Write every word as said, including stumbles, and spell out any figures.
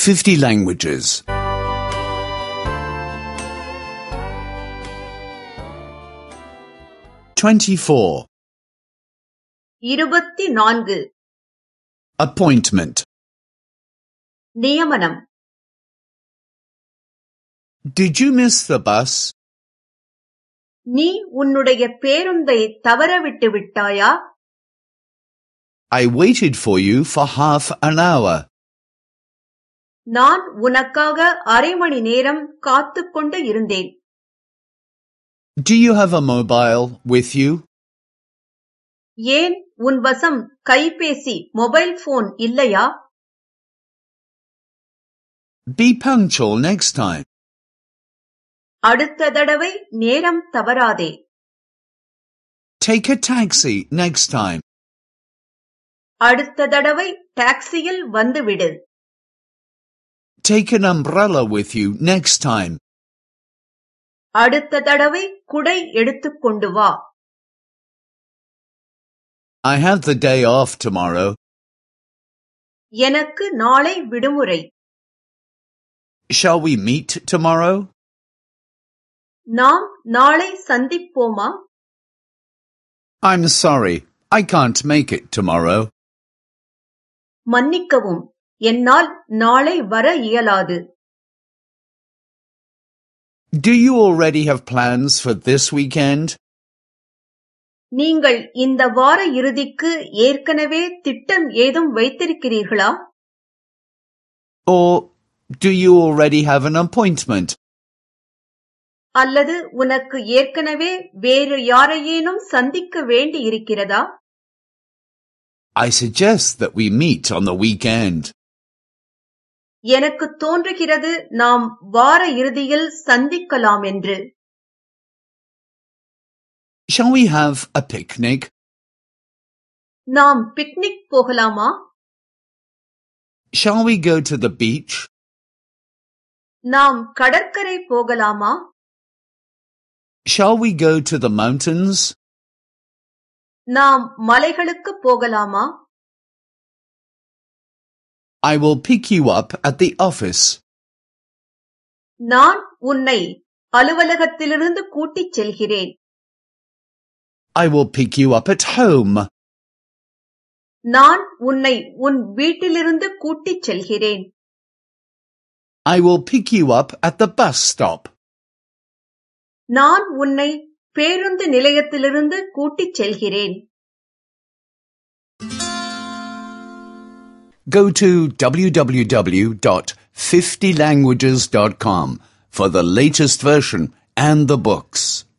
fifty languages. twenty-four. இருபத்தி நான்கு. Appointment. நியமனம். Did you miss the bus? நீ உன்னுடைய பேருந்தை தவறவிட்டு விட்டாயா? I waited for you for half an hour. நான் உனக்காக அரை மணி நேரம் காத்துக் கொண்டு இருந்தேன். Do you have a mobile with you? ஏன் உன் வசம் கைபேசி மொபைல் போன் இல்லையா? Be punctual next time. அடுத்த தடவை நேரம் தவறாதே. Take a taxi next time. அடுத்த தடவை டாக்ஸியில் வந்துவிடு. Take an umbrella with you next time. அடுத்த தடவை குடை எடுத்துக் கொண்டு வா. I have the day off tomorrow. எனக்கு நாளை விடுமுறை. Shall we meet tomorrow? நாம் நாளை சந்திப்போமா? I'm sorry, I can't make it tomorrow. மன்னிக்கவும், என்னால் நாளை வர இயலாது. Do you already have plans for this weekend? நீங்கள் இந்த வார இறுதிக்கு ஏற்கனவே திட்டம் ஏதும் வைத்திருக்கிறீர்களா? Or do you already have an appointment? அல்லது உனக்கு ஏற்கனவே வேறு யாரையேனும் சந்திக்க வேண்டி இருக்கிறதா? I suggest that we meet on the weekend. எனக்கு தோன்றுகிறது நாம் வார இறுதியில் சந்திக்கலாம் என்று. Shall we have a picnic? நாம் பிக்னிக் போகலாமா? Shall we go to the beach? நாம் கடற்கரை போகலாமா? Shall we go to the mountains? நாம் மலைகளுக்கு போகலாமா? I will pick you up at the office. நான் உன்னை அலுவலகத்திலிருந்து கூட்டிச் செல்கிறேன். I will pick you up at home. நான் உன்னை உன் வீட்டிலிருந்து கூட்டிச் செல்கிறேன். I will pick you up at the bus stop. நான் உன்னை பேருந்து நிலையத்திலிருந்து கூட்டிச் செல்கிறேன். Go to w w w dot fifty languages dot com for the latest version and the books.